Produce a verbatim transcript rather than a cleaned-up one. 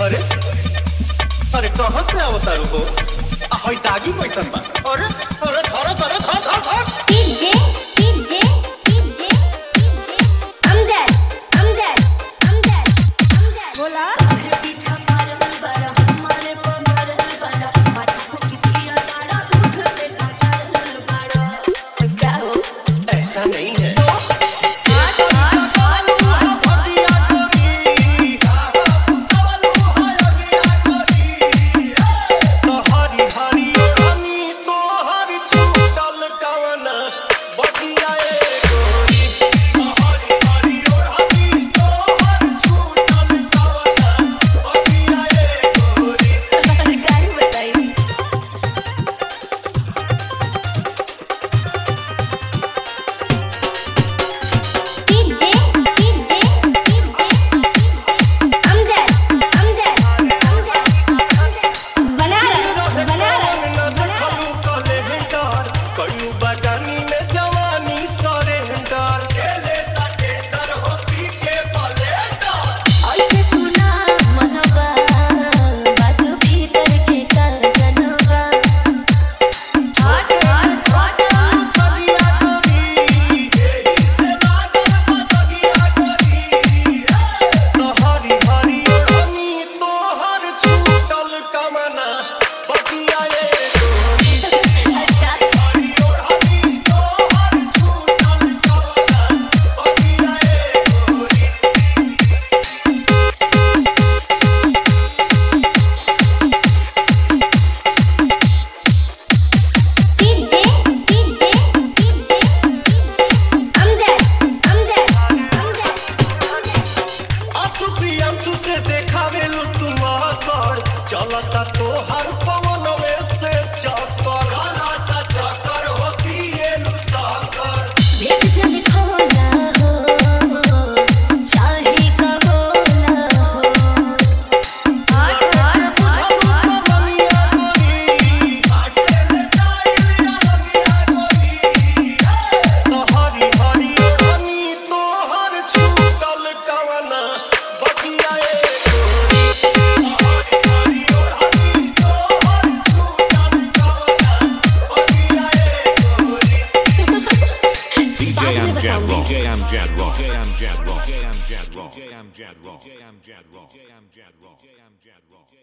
अरे अरे कहाँ से आवतारू हो? हई दागी कैसन बा? अरे अरे धर धर धर धर धर DJ DJ DJ Amjad Amjad Amjad Amjad बोला पीछा पारल बड़ा हमारे पमरल बड़ा माथा को किया तारा दूध से काचल बड़ा क्या हो? ऐसा नहीं है। चलता तो हर पवन में से चक्कर चलता चक्कर होती है लुसाकर भेट जन खोला हो चाहे कबोला हो आठ आठ आठ लमिया गोरी आटे ले जाई लमिया गोरी तो हरी हरी हनी तो हर छूटल कवना बकिया Jam rock, jam jam rock, jam jam rock, jam jam rock, jam jam rock, jam jam rock, jam jam rock, jam jam rock.